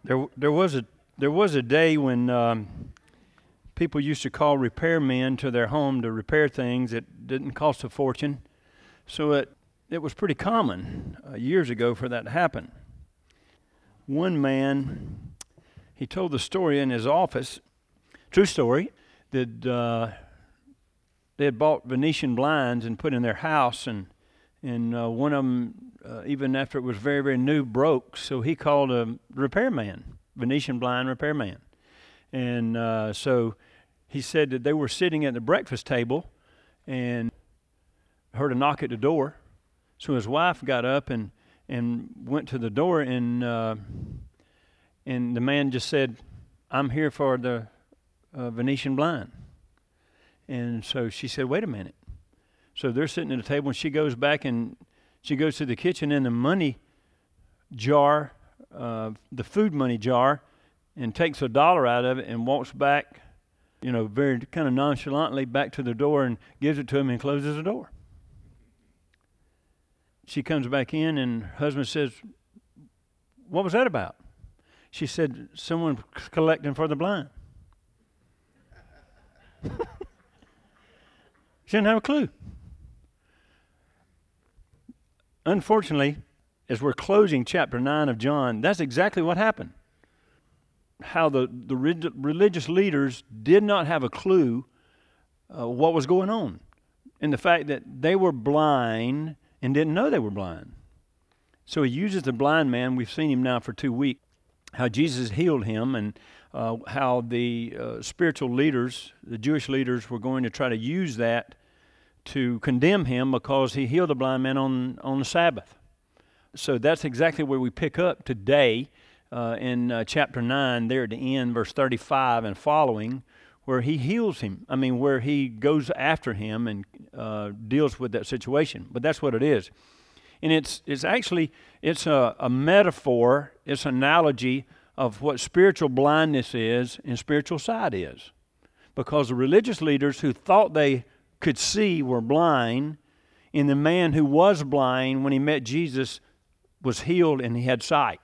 There was a day when people used to call repairmen to their home to repair things that didn't cost a fortune. So it was pretty common years ago for that to happen. One man, he told the story in his office, true story, that they had bought Venetian blinds and put in their house, and one of them, even after it was very, very new, broke. So he called a repairman, Venetian blind repairman. And so he said that they were sitting at the breakfast table and heard a knock at the door. So his wife got up and went to the door, and the man just said, "I'm here for the Venetian blind." And so she said, "Wait a minute." So they're sitting at the table, and she goes back and she goes to the kitchen in the money jar, the food money jar, and takes $1 out of it and walks back, very kind of nonchalantly back to the door and gives it to him and closes the door. She comes back in, and her husband says, "What was that about?" She said, "Someone collecting for the blind." She didn't have a clue. Unfortunately, as we're closing chapter 9 of John, that's exactly what happened. How the religious leaders did not have a clue what was going on. And the fact that they were blind and didn't know they were blind. So he uses the blind man. We've seen him now for 2 weeks. How Jesus healed him, and how the spiritual leaders, the Jewish leaders, were going to try to use that to condemn him because he healed a blind man on the Sabbath. So that's exactly where we pick up today in chapter 9, there at the end, verse 35 and following, where he heals him. Where he goes after him and deals with that situation. But that's what it is. And it's a metaphor, it's an analogy of what spiritual blindness is and spiritual sight is. Because the religious leaders who thought they could see were blind, and the man who was blind when he met Jesus was healed and he had sight.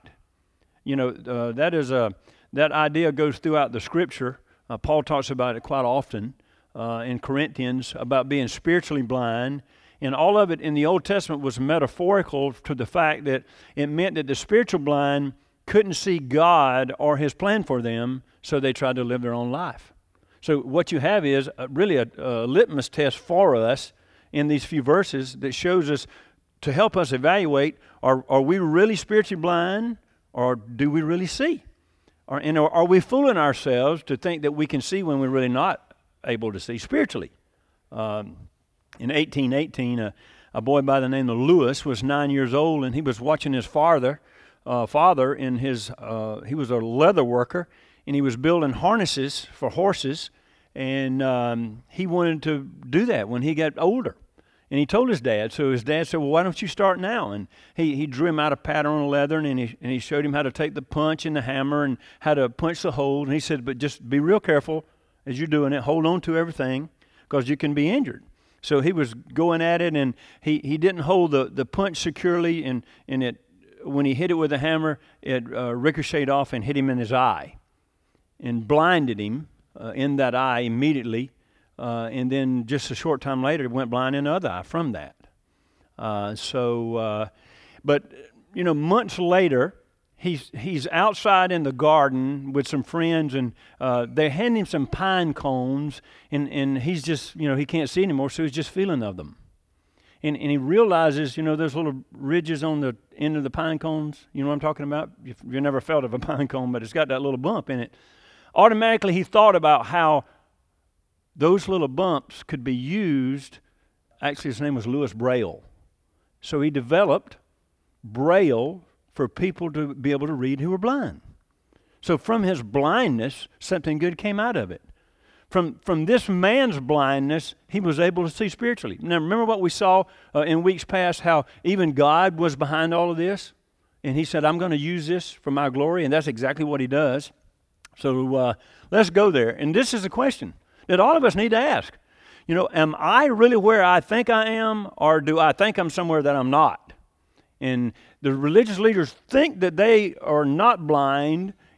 That idea goes throughout the Scripture. Paul talks about it quite often in Corinthians about being spiritually blind. And all of it in the Old Testament was metaphorical to the fact that it meant that the spiritual blind couldn't see God or His plan for them, so they tried to live their own life. So what you have is really a litmus test for us in these few verses that shows us, to help us evaluate, are we really spiritually blind, or do we really see? Or are we fooling ourselves to think that we can see when we're really not able to see spiritually? In 1818, a boy by the name of Lewis was 9 years old, and he was watching his father in his, he was a leather worker, and he was building harnesses for horses, and he wanted to do that when he got older. And he told his dad, so his dad said, "Well, why don't you start now?" And he drew him out a pattern on leather, and he showed him how to take the punch and the hammer and how to punch the holes. And he said, "But just be real careful as you're doing it. Hold on to everything, because you can be injured." So he was going at it, and he didn't hold the punch securely, and it, when he hit it with a hammer, it ricocheted off and hit him in his eye and blinded him in that eye immediately. And then just a short time later, went blind in the other eye from that. But months later, he's outside in the garden with some friends, and they hand him some pine cones, and he's just, he can't see anymore, so he's just feeling of them. And he realizes, those little ridges on the end of the pine cones, you know what I'm talking about? You've never felt of a pine cone, but it's got that little bump in it. Automatically, he thought about how those little bumps could be used. Actually, his name was Louis Braille. So he developed Braille for people to be able to read who were blind. So from his blindness, something good came out of it. From this man's blindness, he was able to see spiritually. Now, remember what we saw in weeks past, how even God was behind all of this? And he said, "I'm going to use this for my glory," and that's exactly what he does. So let's go there. And this is a question that all of us need to ask. Am I really where I think I am, or do I think I'm somewhere that I'm not? And the religious leaders think that they are not blind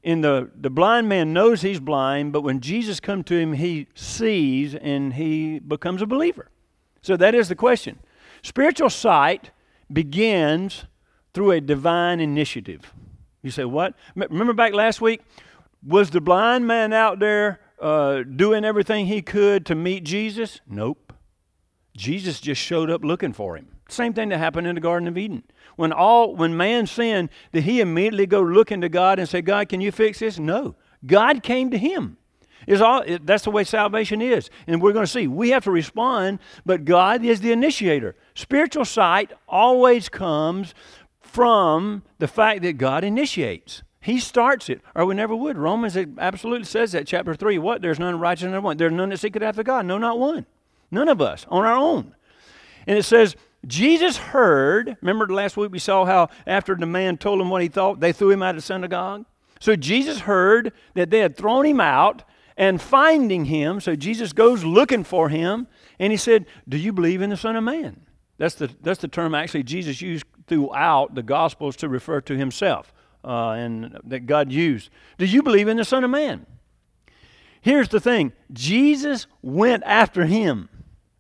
the blind man knows he's blind, but when Jesus comes to him, he sees and he becomes a believer. So that is the question. Spiritual sight begins through a divine initiative. You say, what? Remember back last week? Was the blind man out there doing everything he could to meet Jesus? Nope. Jesus just showed up looking for him. Same thing that happened in the Garden of Eden. When man sinned, did he immediately go looking to God and say, God, can you fix this? No. God came to him. That's the way salvation is. And we're going to see. We have to respond, but God is the initiator. Spiritual sight always comes from the fact that God initiates. He starts it, or we never would. Romans absolutely says that, chapter 3. What? There's none righteous, none one. There's none that seeketh after God. No, not one. None of us on our own. And it says, Jesus heard. Remember last week we saw how after the man told him what he thought, they threw him out of the synagogue? So Jesus heard that they had thrown him out and finding him. So Jesus goes looking for him, and he said, do you believe in the Son of Man? That's the term actually Jesus used throughout the Gospels to refer to himself. And that God used. Do you believe in the Son of Man? Here's the thing. Jesus went after him.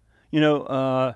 How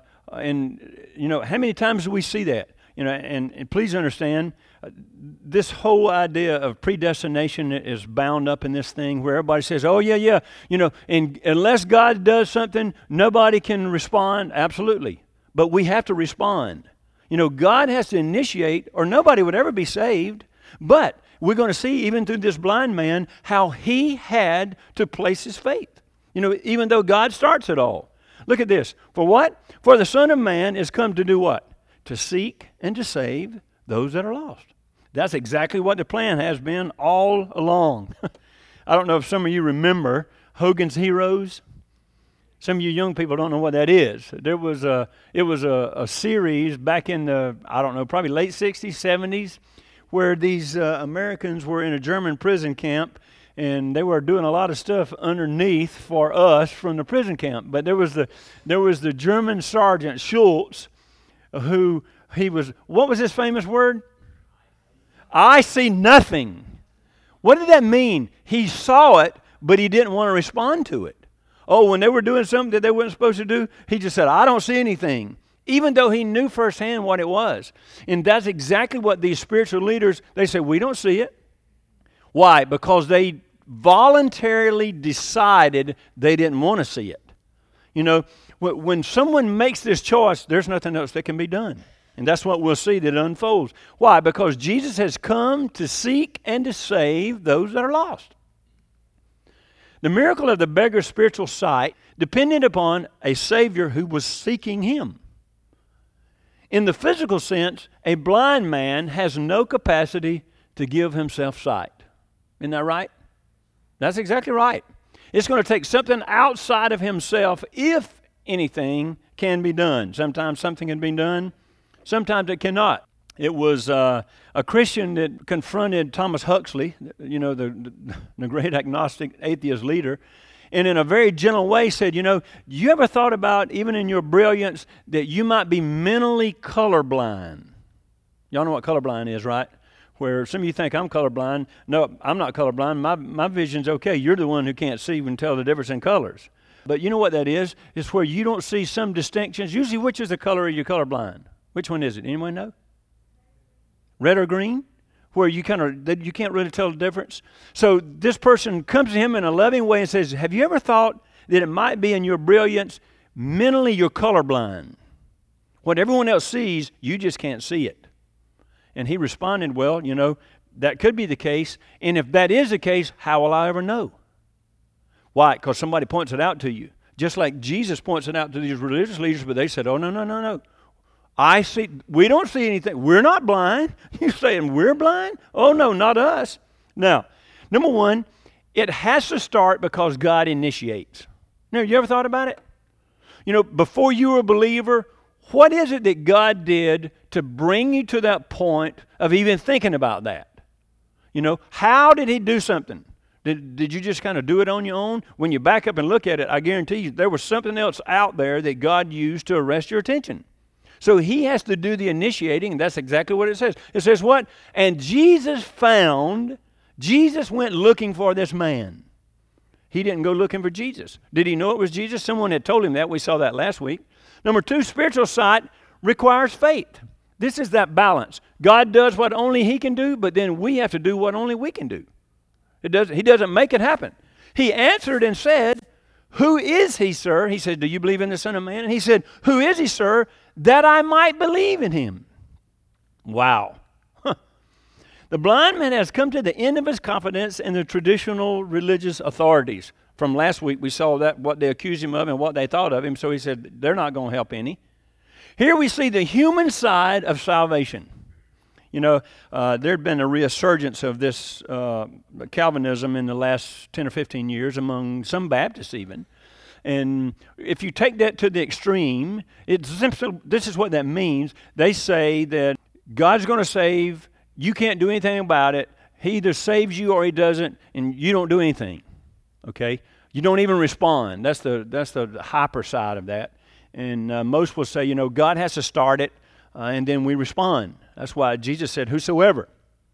many times do we see that? And please understand, this whole idea of predestination is bound up in this thing where everybody says, oh, yeah, and unless God does something, nobody can respond. Absolutely. But we have to respond. God has to initiate, or nobody would ever be saved. But we're going to see, even through this blind man, how he had to place his faith. Even though God starts it all. Look at this. For what? For the Son of Man is come to do what? To seek and to save those that are lost. That's exactly what the plan has been all along. I don't know if some of you remember Hogan's Heroes. Some of you young people don't know what that is. It was a series back in the, probably late 60s, 70s, where these Americans were in a German prison camp, and they were doing a lot of stuff underneath for us from the prison camp. But there was the German Sergeant Schultz, what was his famous word? I see nothing. What did that mean? He saw it, but he didn't want to respond to it. Oh, when they were doing something that they weren't supposed to do, he just said, I don't see anything. Even though he knew firsthand what it was. And that's exactly what these spiritual leaders, they say, we don't see it. Why? Because they voluntarily decided they didn't want to see it. When someone makes this choice, there's nothing else that can be done. And that's what we'll see that unfolds. Why? Because Jesus has come to seek and to save those that are lost. The miracle of the beggar's spiritual sight depended upon a Savior who was seeking him. In the physical sense, a blind man has no capacity to give himself sight. Isn't that right? That's exactly right. It's going to take something outside of himself if anything can be done. Sometimes something can be done. Sometimes it cannot. It was a Christian that confronted Thomas Huxley, the great agnostic atheist leader, and in a very gentle way said, you ever thought about, even in your brilliance, that you might be mentally colorblind? Y'all know what colorblind is, right? Where some of you think I'm colorblind. No, I'm not colorblind. My vision's okay. You're the one who can't see and tell the difference in colors. But you know what that is? It's where you don't see some distinctions. Usually, which is the color of your colorblind? Which one is it? Anyone know? Red or green? Where you can't really tell the difference. So this person comes to him in a loving way and says, have you ever thought that it might be in your brilliance, mentally you're colorblind? What everyone else sees, you just can't see it. And he responded, well, that could be the case. And if that is the case, how will I ever know? Why? Because somebody points it out to you. Just like Jesus points it out to these religious leaders, but they said, oh, no. We don't see anything. We're not blind. You saying we're blind? Oh, no, not us. Now, number one, it has to start because God initiates. Now, you ever thought about it? Before you were a believer, what is it that God did to bring you to that point of even thinking about that? How did he do something? Did you just kind of do it on your own? When you back up and look at it, I guarantee you there was something else out there that God used to arrest your attention. So he has to do the initiating, and that's exactly what it says. It says what? And Jesus found Jesus went looking for this man. He didn't go looking for Jesus. Did he know it was Jesus? Someone had told him that. We saw that last week. Number 2, spiritual sight requires faith. This is that balance. God does what only he can do, but then we have to do what only we can do. He doesn't make it happen. He answered and said, "Who is he, sir?" He said, "Do you believe in the Son of Man?" And he said, "Who is he, sir, that I might believe in him?" Wow. The blind man has come to the end of his confidence in the traditional religious authorities. From last week, we saw that what they accused him of and what they thought of him. So he said, they're not going to help any. Here we see the human side of salvation. You know, there had been a resurgence of this Calvinism in the last 10 or 15 years among some Baptists even. And if you take that to the extreme, this is what that means. They say that God's going to save. You can't do anything about it. He either saves you or he doesn't, and you don't do anything. Okay? You don't even respond. That's the hyper side of that. And most will say, you know, God has to start it, and then we respond. That's why Jesus said, "Whosoever."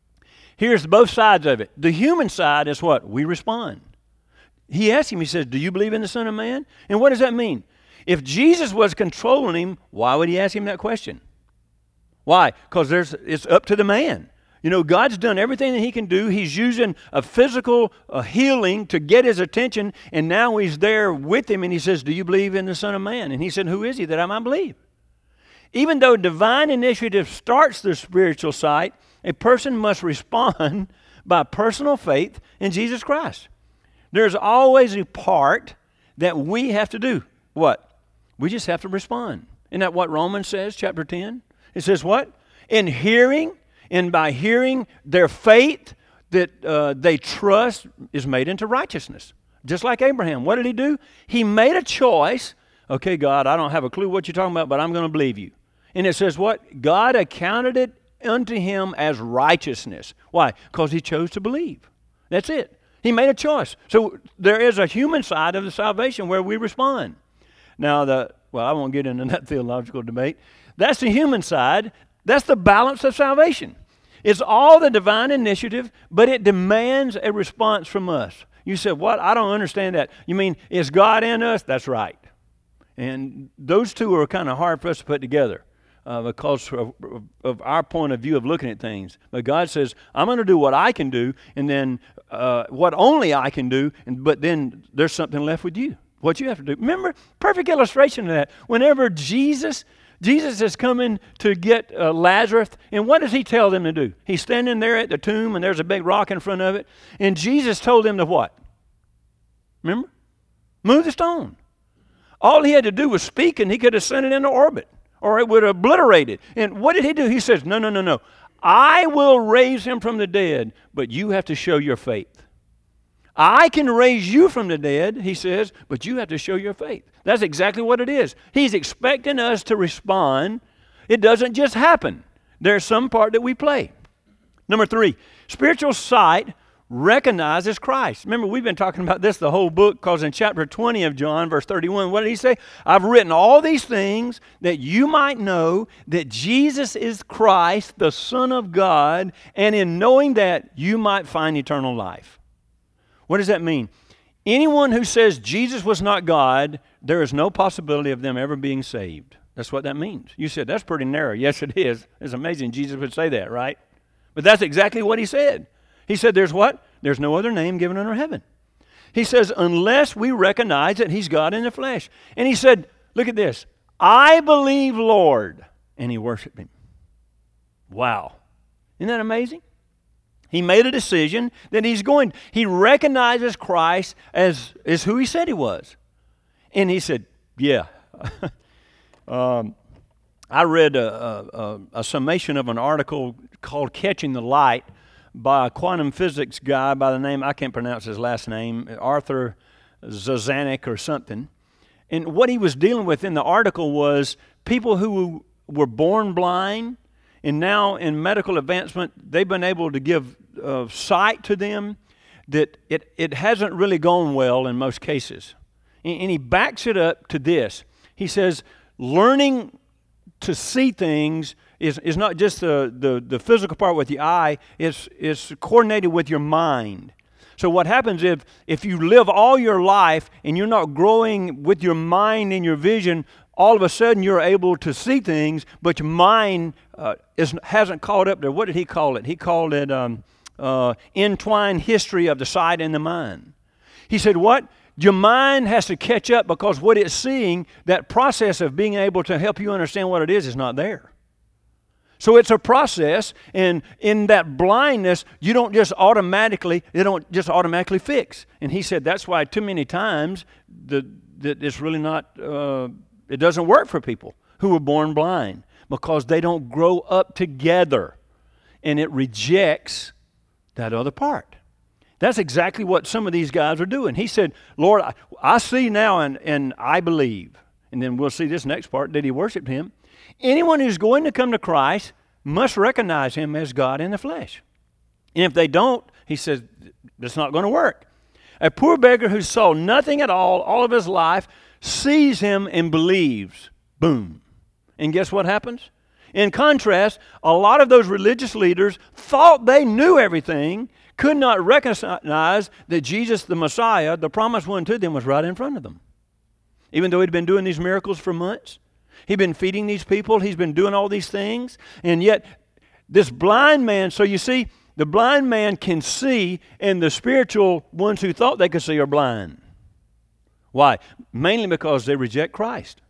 Here's both sides of it. The human side is what? We respond. He asked him, he says, "Do you believe in the Son of Man?" And what does that mean? If Jesus was controlling him, why would he ask him that question? Why? Because it's up to the man. You know, God's done everything that he can do. He's using a physical healing to get his attention, and now he's there with him, and he says, "Do you believe in the Son of Man?" And he said, "Who is he that I might believe?" Even though divine initiative starts the spiritual sight, a person must respond by personal faith in Jesus Christ. There's always a part that we have to do. What? We just have to respond. Isn't that what Romans says, chapter 10? It says what? In hearing, and by hearing, their faith that they trust is made into righteousness. Just like Abraham. What did he do? He made a choice. Okay, God, I don't have a clue what you're talking about, but I'm going to believe you. And it says what? God accounted it unto him as righteousness. Why? Because he chose to believe. That's it. He made a choice. So there is a human side of the salvation where we respond. Now, I won't get into that theological debate. That's the human side. That's the balance of salvation. It's all the divine initiative, but it demands a response from us. You said, what? I don't understand that. You mean, is God in us? That's right. And those two are kind of hard for us to put together because of our point of view of looking at things. But God says, I'm going to do what I can do, and then what only I can do, but then there's something left with you, what you have to do. Remember, perfect illustration of that. Whenever Jesus is coming to get Lazarus, and what does he tell them to do? He's standing there at the tomb, and there's a big rock in front of it, and Jesus told them to what? Remember? Move the stone. All he had to do was speak, and he could have sent it into orbit, or it would have obliterated. And what did he do? He says, no. I will raise him from the dead, but you have to show your faith. I can raise you from the dead, he says, but you have to show your faith. That's exactly what it is. He's expecting us to respond. It doesn't just happen. There's some part that we play. Number 3, spiritual sight recognizes Christ. Remember, we've been talking about this the whole book, because in chapter 20 of John, verse 31, what did he say? I've written all these things that you might know that Jesus is Christ, the Son of God, and in knowing that, you might find eternal life. What does that mean? Anyone who says Jesus was not God, there is no possibility of them ever being saved. That's what that means. You said, that's pretty narrow. Yes, it is. It's amazing Jesus would say that, right? But that's exactly what he said. He said, there's what? There's no other name given under heaven. He says, unless we recognize that he's God in the flesh. And he said, look at this. I believe, Lord. And he worshiped him. Wow. Isn't that amazing? He made a decision that he recognizes Christ as who he said he was. And he said, yeah. I read a summation of an article called Catching the Light by a quantum physics guy by the name, I can't pronounce his last name, Arthur Zazanek or something. And what he was dealing with in the article was people who were born blind, and now in medical advancement, they've been able to give sight to them, that it hasn't really gone well in most cases. And he backs it up to this. He says, learning to see things is not just the physical part with the eye, it's coordinated with your mind. So what happens if you live all your life and you're not growing with your mind and your vision, all of a sudden you're able to see things, but your mind hasn't caught up there. What did he call it? He called it entwined history of the sight and the mind. He said what? Your mind has to catch up because what it's seeing, that process of being able to help you understand what it is not there. So it's a process, and in that blindness, it don't just automatically fix. And he said that's why too many times that it's really not, it doesn't work for people who were born blind because they don't grow up together, and it rejects that other part. That's exactly what some of these guys are doing. He said, Lord, I see now and I believe. And then we'll see this next part, that he worshiped him. Anyone who's going to come to Christ must recognize him as God in the flesh. And if they don't, he says, it's not going to work. A poor beggar who saw nothing at all of his life, sees him and believes. Boom. And guess what happens? In contrast, a lot of those religious leaders thought they knew everything, could not recognize that Jesus, the Messiah, the promised one to them, was right in front of them. Even though he'd been doing these miracles for months, he'd been feeding these people, he's been doing all these things, and yet this blind man, so you see, the blind man can see, and the spiritual ones who thought they could see are blind. Why? Mainly because they reject Christ.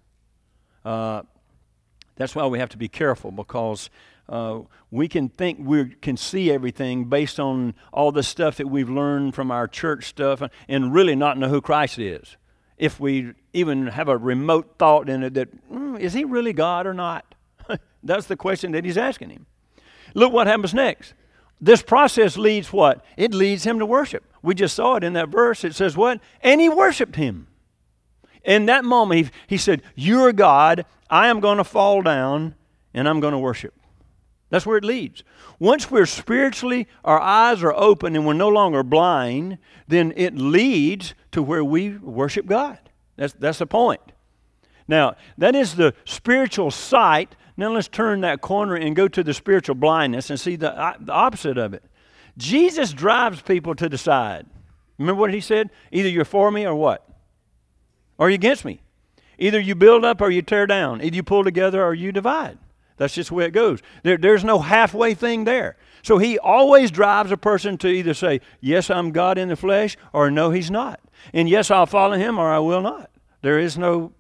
That's why we have to be careful, because we can think we can see everything based on all the stuff that we've learned from our church stuff and really not know who Christ is. If we even have a remote thought in it that, is he really God or not? That's the question that he's asking him. Look what happens next. This process leads what? It leads him to worship. We just saw it in that verse. It says what? And he worshiped him. In that moment, he said, you're God. I am going to fall down and I'm going to worship. That's where it leads. Once we're spiritually, our eyes are open and we're no longer blind, then it leads to where we worship God. That's the point. Now, that is the spiritual sight. Now let's turn that corner and go to the spiritual blindness and see the opposite of it. Jesus drives people to the side. Remember what he said? Either you're for me or what? Or you're against me. Either you build up or you tear down. Either you pull together or you divide. That's just the way it goes. There's no halfway thing there. So he always drives a person to either say, yes, I'm God in the flesh, or no, he's not. And yes, I'll follow him, or I will not. There's no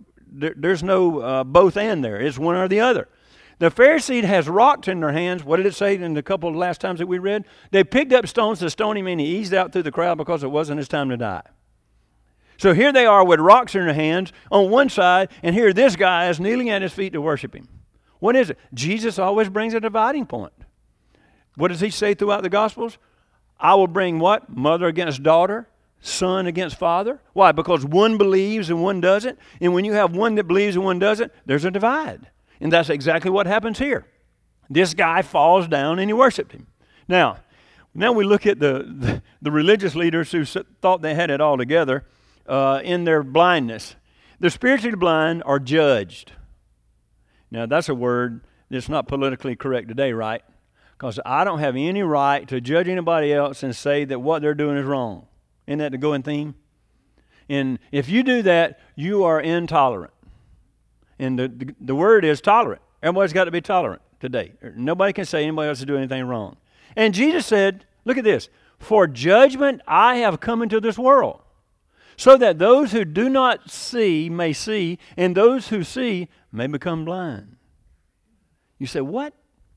both and there. It's one or the other. The Pharisee has rocks in their hands. What did it say in the couple of last times that we read? They picked up stones to stone him, and he eased out through the crowd because it wasn't his time to die. So here they are with rocks in their hands on one side, and here this guy is kneeling at his feet to worship him. What is it? Jesus always brings a dividing point. What does he say throughout the Gospels? I will bring what? Mother against daughter, son against father. Why? Because one believes and one doesn't. And when you have one that believes and one doesn't, there's a divide. And that's exactly what happens here. This guy falls down and he worshiped him. Now we look at the religious leaders who thought they had it all together in their blindness. The spiritually blind are judged. Now, that's a word that's not politically correct today, right? Because I don't have any right to judge anybody else and say that what they're doing is wrong. Isn't that the going theme? And if you do that, you are intolerant. And the word is tolerant. Everybody's got to be tolerant today. Nobody can say anybody else is doing anything wrong. And Jesus said, look at this, for judgment I have come into this world, so that those who do not see may see, and those who see may become blind. You say, what?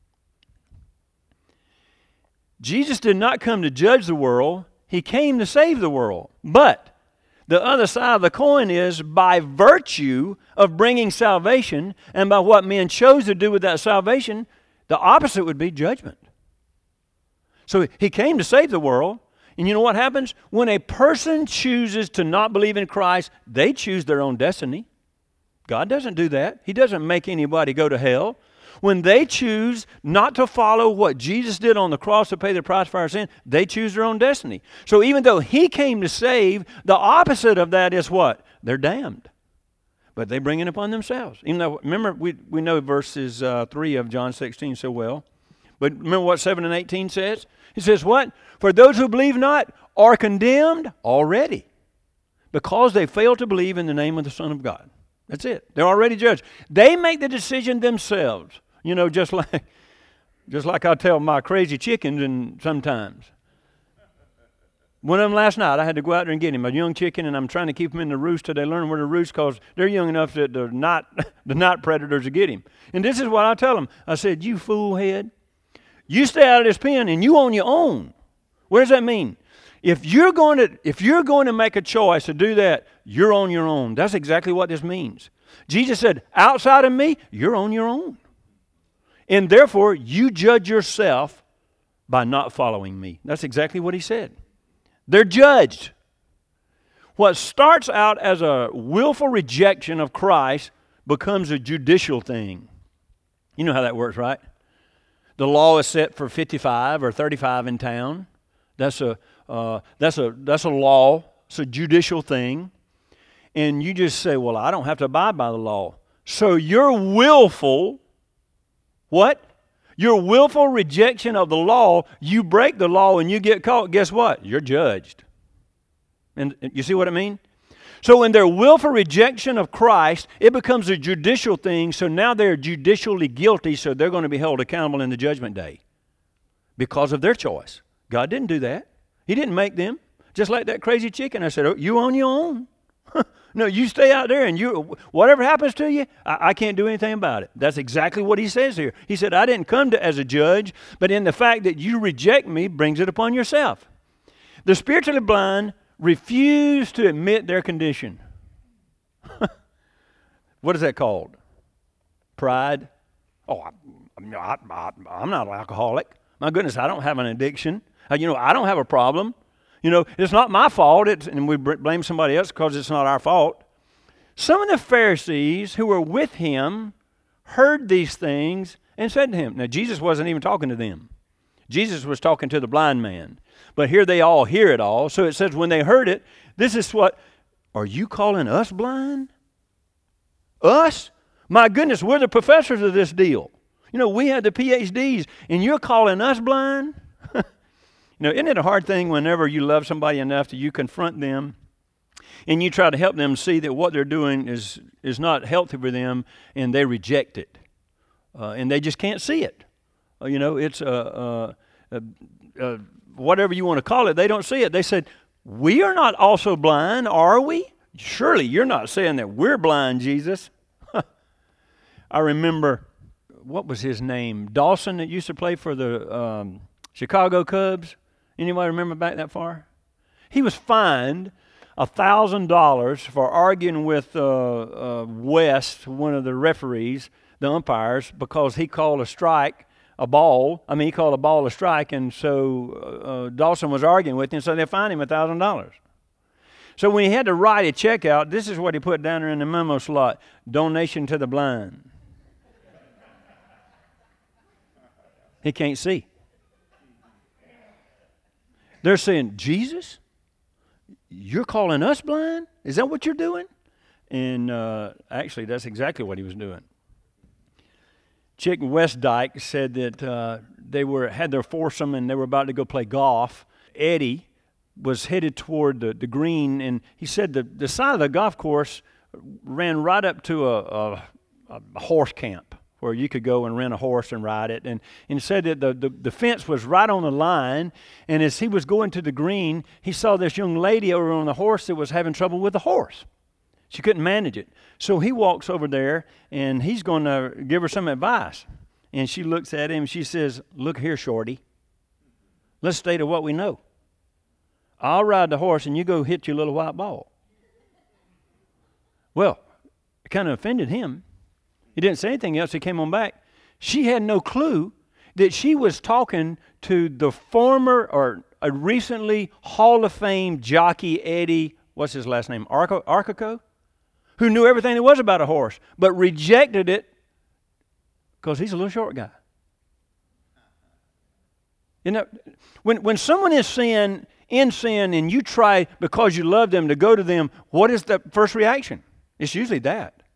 Jesus did not come to judge the world. He came to save the world. But the other side of the coin is by virtue of bringing salvation and by what men chose to do with that salvation, the opposite would be judgment. So he came to save the world. And you know what happens? When a person chooses to not believe in Christ, they choose their own destiny. God doesn't do that. He doesn't make anybody go to hell. When they choose not to follow what Jesus did on the cross to pay the price for our sin, they choose their own destiny. So even though he came to save, the opposite of that is what? They're damned. But they bring it upon themselves. Even though, remember, we know verses 3 of John 16 so well. But remember what 7 and 18 says? It says what? For those who believe not are condemned already, because they fail to believe in the name of the Son of God. That's it. They're already judged. They make the decision themselves. You know, just like I tell my crazy chickens and sometimes. One of them last night, I had to go out there and get him, a young chicken, and I'm trying to keep them in the roost till they learn where to roost, because they're young enough that the night predators will get him. And this is what I tell them. I said, you fool head, you stay out of this pen and you on your own. What does that mean? If you're going to make a choice to do that, you're on your own. That's exactly what this means. Jesus said, outside of me, you're on your own. And therefore, you judge yourself by not following me. That's exactly what he said. They're judged. What starts out as a willful rejection of Christ becomes a judicial thing. You know how that works, right? The law is set for 55 or 35 in town. That's a law. It's a judicial thing. And you just say, well, I don't have to abide by the law. So your willful, what? Your willful rejection of the law, you break the law and you get caught, guess what? You're judged. And you see what I mean? So in their willful rejection of Christ, it becomes a judicial thing, so now they're judicially guilty, so they're going to be held accountable in the judgment day because of their choice. God didn't do that. He didn't make them. Just like that crazy chicken, I said, oh, you on your own. No, you stay out there and whatever happens to you, I can't do anything about it. That's exactly what he says here. He said, I didn't come as a judge, but in the fact that you reject me brings it upon yourself. The spiritually blind refuse to admit their condition. What is that called? Pride. Oh, I'm not an alcoholic. My goodness, I don't have an addiction. I don't have a problem. It's not my fault, and we blame somebody else because it's not our fault. Some of the Pharisees who were with him heard these things and said to him, now Jesus wasn't even talking to them. Jesus was talking to the blind man. But here they all hear it all. So it says when they heard it, this is what, are you calling us blind? Us? My goodness, we're the professors of this deal. We had the PhDs, and you're calling us blind? Isn't it a hard thing whenever you love somebody enough that you confront them and you try to help them see that what they're doing is not healthy for them, and they reject it. And they just can't see it. It's whatever you want to call it, they don't see it. They said, we are not also blind, are we? Surely you're not saying that we're blind, Jesus. I remember, what was his name? Dawson, that used to play for the Chicago Cubs. Anybody remember back that far? He was fined $1,000 for arguing with West, one of the referees, the umpires, because he called a strike a ball. He called a ball a strike, and so Dawson was arguing with him, so they fined him $1,000. So when he had to write a check out, this is what he put down there in the memo slot: donation to the blind. He can't see. They're saying, Jesus, you're calling us blind? Is that what you're doing? And actually, that's exactly what he was doing. Chick Westdyke said that they had their foursome and they were about to go play golf. Eddie was headed toward the green, and he said the side of the golf course ran right up to a horse camp where you could go and rent a horse and ride it. And he said that the fence was right on the line, and as he was going to the green, he saw this young lady over on the horse that was having trouble with the horse. She couldn't manage it. So he walks over there, and he's going to give her some advice. And she looks at him, and she says, look here, shorty. Let's stay to what we know. I'll ride the horse, and you go hit your little white ball. Well, it kind of offended him. He didn't say anything else. He came on back. She had no clue that she was talking to the former or a recently Hall of Fame jockey, Eddie, what's his last name, Arcico, who knew everything there was about a horse, but rejected it because he's a little short guy. When someone is in sin, and you try because you love them to go to them, what is the first reaction? It's usually that.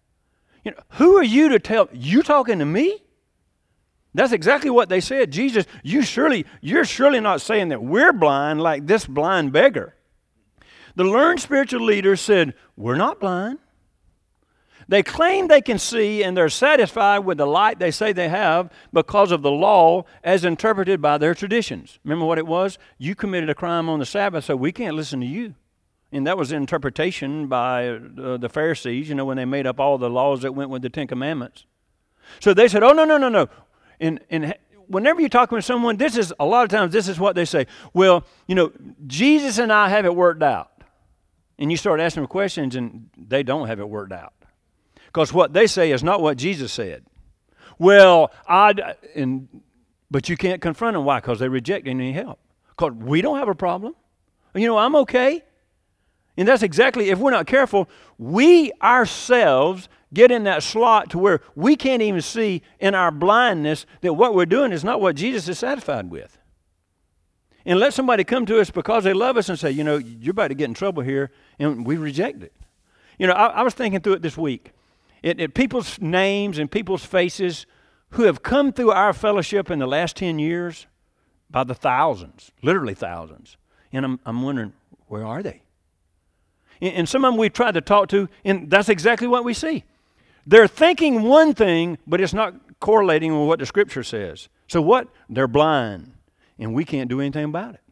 Who are you to tell? You talking to me? That's exactly what they said. Jesus, you're surely not saying that we're blind like this blind beggar. The learned spiritual leaders said, we're not blind. They claim they can see, and they're satisfied with the light they say they have because of the law as interpreted by their traditions. Remember what it was? You committed a crime on the Sabbath, so we can't listen to you. And that was the interpretation by the Pharisees, when they made up all the laws that went with the Ten Commandments. So they said, oh, no. And whenever you're talking with someone, a lot of times this is what they say. Well, Jesus and I have it worked out. And you start asking them questions, and they don't have it worked out. Because what they say is not what Jesus said. Well, but you can't confront them. Why? Because they reject any help. Because we don't have a problem. I'm okay. And that's exactly, if we're not careful, we ourselves get in that slot to where we can't even see in our blindness that what we're doing is not what Jesus is satisfied with. And let somebody come to us because they love us and say, you're about to get in trouble here, and we reject it. I was thinking through it this week. People's names and people's faces who have come through our fellowship in the last 10 years by the thousands, literally thousands. And I'm wondering, where are they? And some of them we've tried to talk to, and that's exactly what we see. They're thinking one thing, but it's not correlating with what the Scripture says. So what? They're blind, and we can't do anything about it.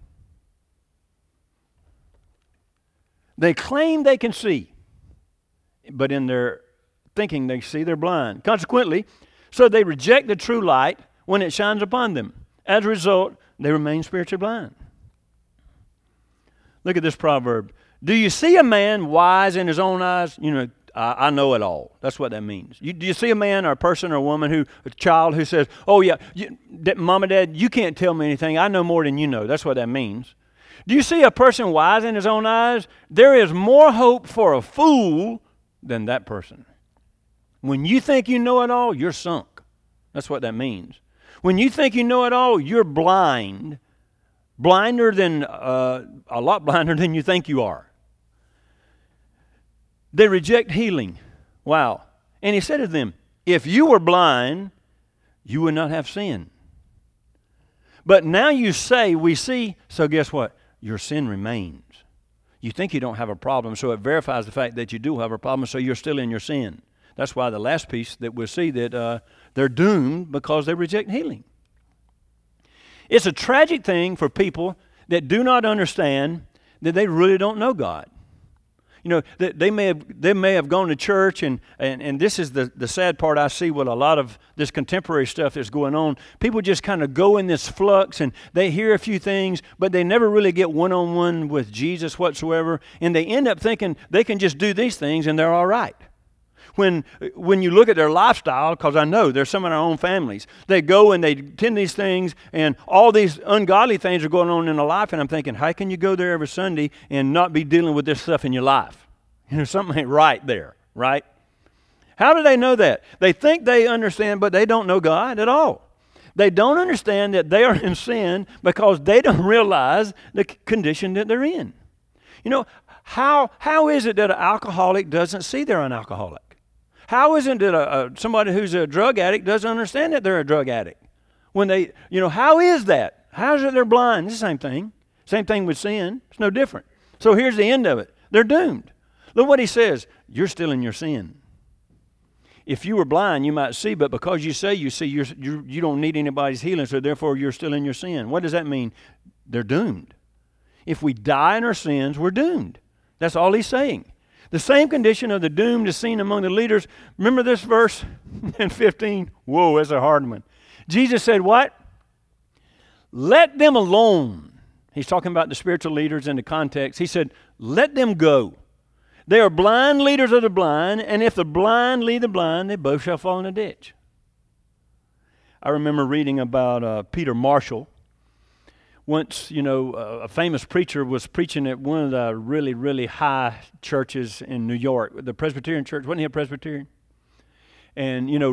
They claim they can see, but in their thinking they see, they're blind. Consequently, so they reject the true light when it shines upon them. As a result, they remain spiritually blind. Look at this proverb. Do you see a man wise in his own eyes? I know it all. That's what that means. Do you see a man or a person or a woman a child who says, oh yeah, Mom and Dad, you can't tell me anything. I know more than you know. That's what that means. Do you see a person wise in his own eyes? There is more hope for a fool than that person. When you think you know it all, you're sunk. That's what that means. When you think you know it all, you're blind. A lot blinder than you think you are. They reject healing. Wow. And he said to them, if you were blind, you would not have sin. But now you say, we see, so guess what? Your sin remains. You think you don't have a problem, so it verifies the fact that you do have a problem, so you're still in your sin. That's why the last piece that we'll see that they're doomed because they reject healing. It's a tragic thing for people that do not understand that they really don't know God. They may have gone to church, and this is the sad part I see with a lot of this contemporary stuff that's going on. People just kind of go in this flux, and they hear a few things, but they never really get one-on-one with Jesus whatsoever, and they end up thinking they can just do these things and they're all right. When you look at their lifestyle, because I know there's some in our own families, they go and they attend these things, and all these ungodly things are going on in their life, and I'm thinking, how can you go there every Sunday and not be dealing with this stuff in your life? Something ain't right there, right? How do they know that? They think they understand, but they don't know God at all. They don't understand that they are in sin because they don't realize the condition that they're in. How is it that an alcoholic doesn't see they're an alcoholic? How is it that somebody who's a drug addict doesn't understand that they're a drug addict? How is that? How is it they're blind? It's the same thing. Same thing with sin. It's no different. So here's the end of it. They're doomed. Look what he says. You're still in your sin. If you were blind, you might see, but because you say you see, you don't need anybody's healing, so therefore you're still in your sin. What does that mean? They're doomed. If we die in our sins, we're doomed. That's all he's saying. The same condition of the doomed is seen among the leaders. Remember this verse in 15? Whoa, that's a hard one. Jesus said what? Let them alone. He's talking about the spiritual leaders in the context. He said, let them go. They are blind leaders of the blind, and if the blind lead the blind, they both shall fall in a ditch. I remember reading about Peter Marshall. Once, a famous preacher was preaching at one of the really, really high churches in New York, the Presbyterian church. Wasn't he a Presbyterian? And, if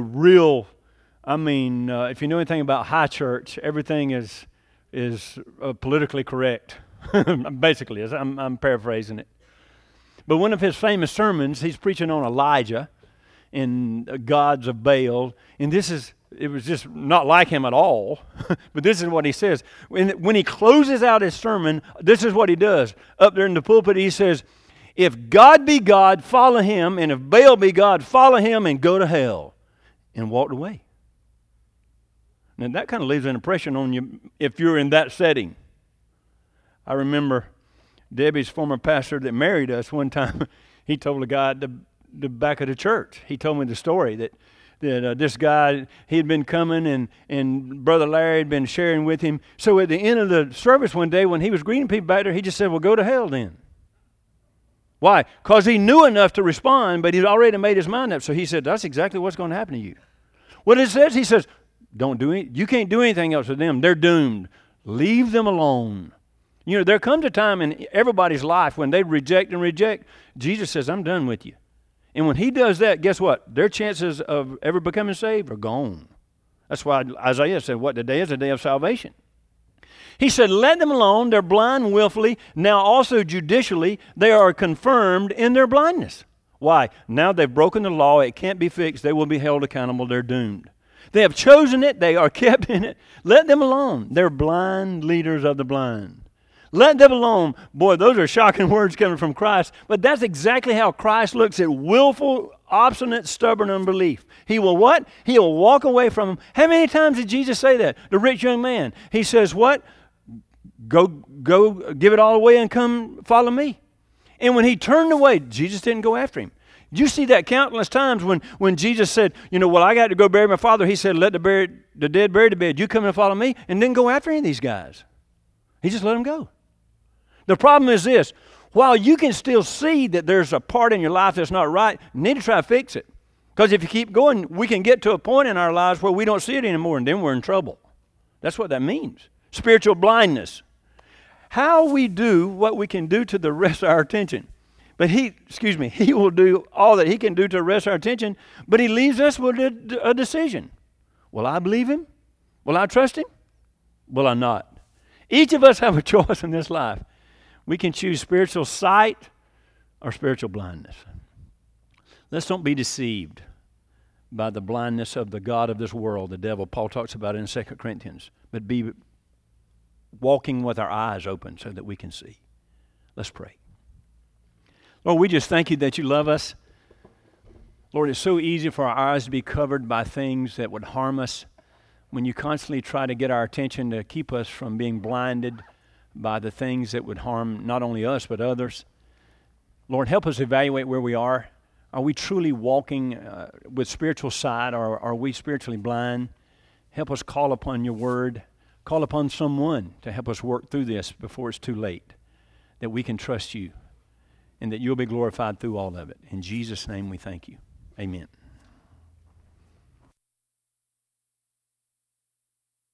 you know anything about high church, everything is politically correct. Basically, I'm paraphrasing it. But one of his famous sermons, he's preaching on Elijah. and gods of Baal. And it was just not like him at all. But this is what he says. When he closes out his sermon, this is what he does. Up there in the pulpit, he says, if God be God, follow him. And if Baal be God, follow him and go to hell. And walked away. Now that kind of leaves an impression on you if you're in that setting. I remember Debbie's former pastor that married us one time. He told a guy at the back of the church. He told me the story that this guy, he had been coming and Brother Larry had been sharing with him. So at the end of the service one day when he was greeting people back there, he just said, well, go to hell then. Why? Because he knew enough to respond, but he'd already made his mind up. So he said, that's exactly what's going to happen to you. What it says, he says, you can't do anything else with them. They're doomed. Leave them alone. You know, there comes a time in everybody's life when they reject. Jesus says, I'm done with you. And when he does that, guess what? Their chances of ever becoming saved are gone. That's why Isaiah said, what today is a day of salvation. He said, let them alone. They're blind willfully. Now also judicially, they are confirmed in their blindness. Why? Now they've broken the law. It can't be fixed. They will be held accountable. They're doomed. They have chosen it. They are kept in it. Let them alone. They're blind leaders of the blind. Let them alone. Boy, those are shocking words coming from Christ. But that's exactly how Christ looks at willful, obstinate, stubborn unbelief. He will what? He will walk away from them. How many times did Jesus say that? The rich young man. He says what? Go, give it all away and come follow me. And when he turned away, Jesus didn't go after him. You see that countless times when Jesus said, well, I got to go bury my father. He said, let the dead bury the dead. You come and follow me. And didn't go after any of these guys. He just let them go. The problem is this. While you can still see that there's a part in your life that's not right, you need to try to fix it. Because if you keep going, we can get to a point in our lives where we don't see it anymore, and then we're in trouble. That's what that means. Spiritual blindness. How we do what we can do to arrest our attention. But he will do all that he can do to arrest our attention, but he leaves us with a decision. Will I believe him? Will I trust him? Will I not? Each of us have a choice in this life. We can choose spiritual sight or spiritual blindness. Let's don't be deceived by the blindness of the god of this world, the devil. Paul talks about it in 2 Corinthians. But be walking with our eyes open so that we can see. Let's pray. Lord, we just thank you that you love us. Lord, it's so easy for our eyes to be covered by things that would harm us when you constantly try to get our attention to keep us from being blinded by the things that would harm not only us but others. Lord, help us evaluate where we are. Are we truly walking with spiritual sight, or are we spiritually blind? Help us call upon your word. Call upon someone to help us work through this before it's too late, that we can trust you and that you'll be glorified through all of it. In Jesus' name we thank you. Amen.